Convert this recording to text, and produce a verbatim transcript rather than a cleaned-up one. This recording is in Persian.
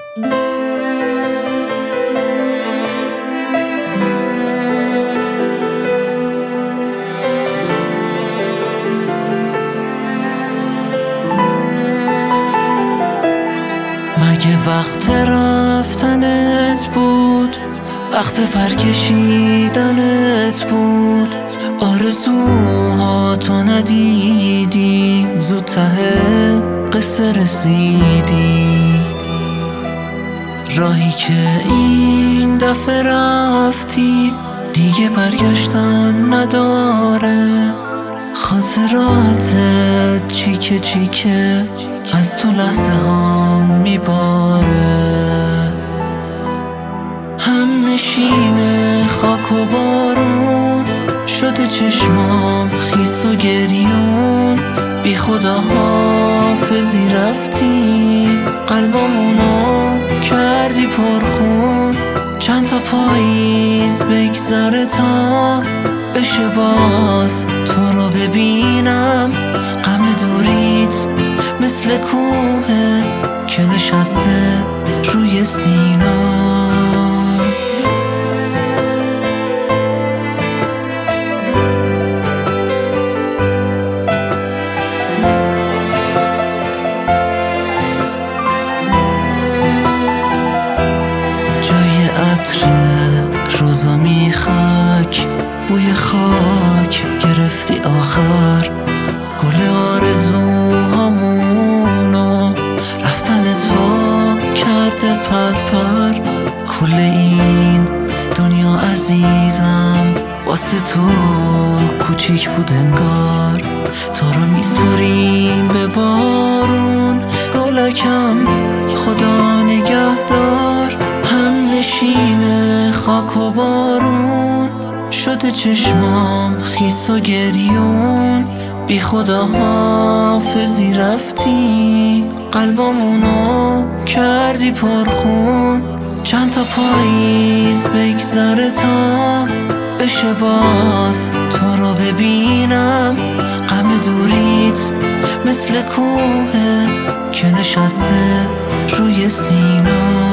مگه وقت رفتنت بود، وقت پرکشیدنت بود، آرزوها تو ندیدی، زود ته قصه رسیدی. راهی که این دفعه رفتی دیگه برگشتن نداره، خاطراتت چیکه چیکه از تو لحظه ها میباره. هم نشین خاک و بارون شده چشمام خیس و گریون، بی خدا حافظی رفتی، قلبمونو کردی پرخون. چند تا پاییز بگذره تا بشه باز تو رو ببینم، غم دوریت مثل کوه که نشسته روی سینم. جای عطر روزا میخک، بوی خاک گرفتی آخر، گل آرزوهامونو رفتن تو کرده پر پر. کل این دنیا عزیزم واسه تو کوچیک بود انگار، تو رو میسپریم به بارون، گلکم خدا نگهدار. هم نشین خاک و بارون شده چشمام خیس و گریون، بی خدا حافظی رفتی، قلبمونو کردی پرخون. چند تا پاییز بگذره تا بشه باز تو رو ببینم، غم دوریت مثل کوه که نشسته روی سینم.